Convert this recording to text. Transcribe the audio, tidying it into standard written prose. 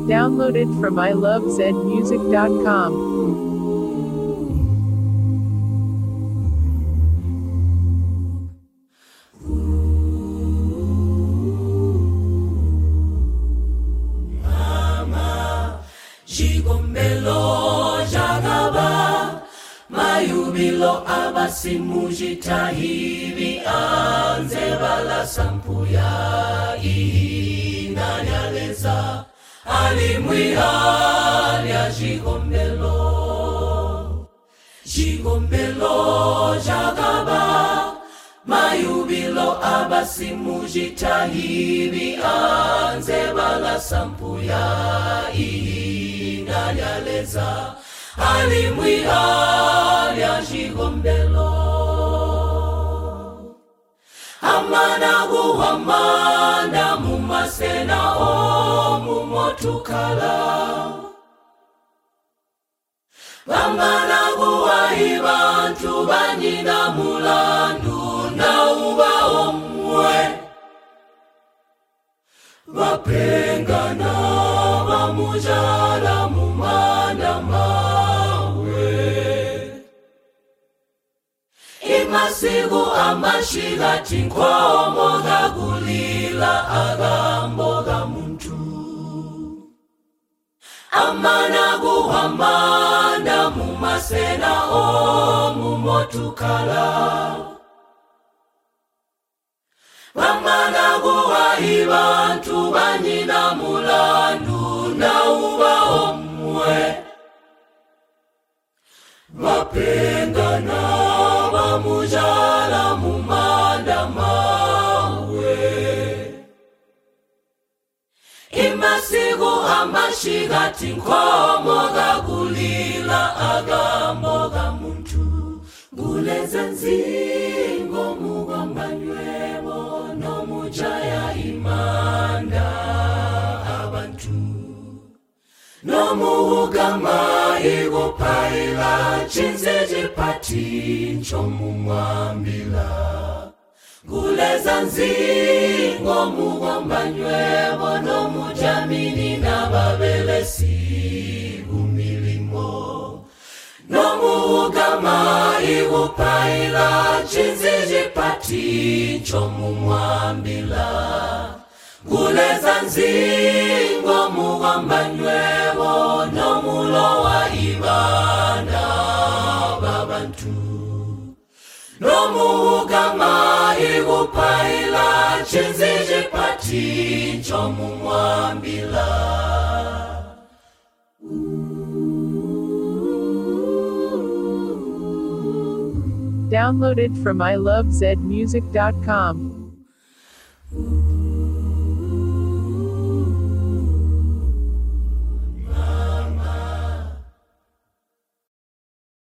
Downloaded from ilovezmusic.com. Jigombelo jagaba mayubilo abasimujitahiri anze bala sampuya inanyaleza alimwihalia jigombelo jagaba mayubilo abasimujitahiri anze bala sampuya inanyaleza alimwihalia jigombelo amana mumasena omumotukala bamanaguwahi bantu banyina mulandu nauba omwe bapengana bamujala mumanda mawe imasiku amashikati nkhomo gagulila agambo gamuntu amanaguhamanda mumasena omumotukala bamanaguwahi bantu banyina mulandu nauba omwe bapengana bamujala mumanda mawe imasiku amashikati nkhomo gagulila agambo gamuntu guleze nzingo mugombanywebo nomujaya imanda abantu nomuhugama igupaila chinzijipati nchomumwambila guleza nzingo mugombanywebo nomujamini nababelesi umilimo nomuhugama igupaila chinzijipati nchomumwambila guleza nzingo mugombanywebo nomulowa ibana babantu nomuhugama igupaila chinzijipati nchomumwambila Downloaded from ilovezmusic.com.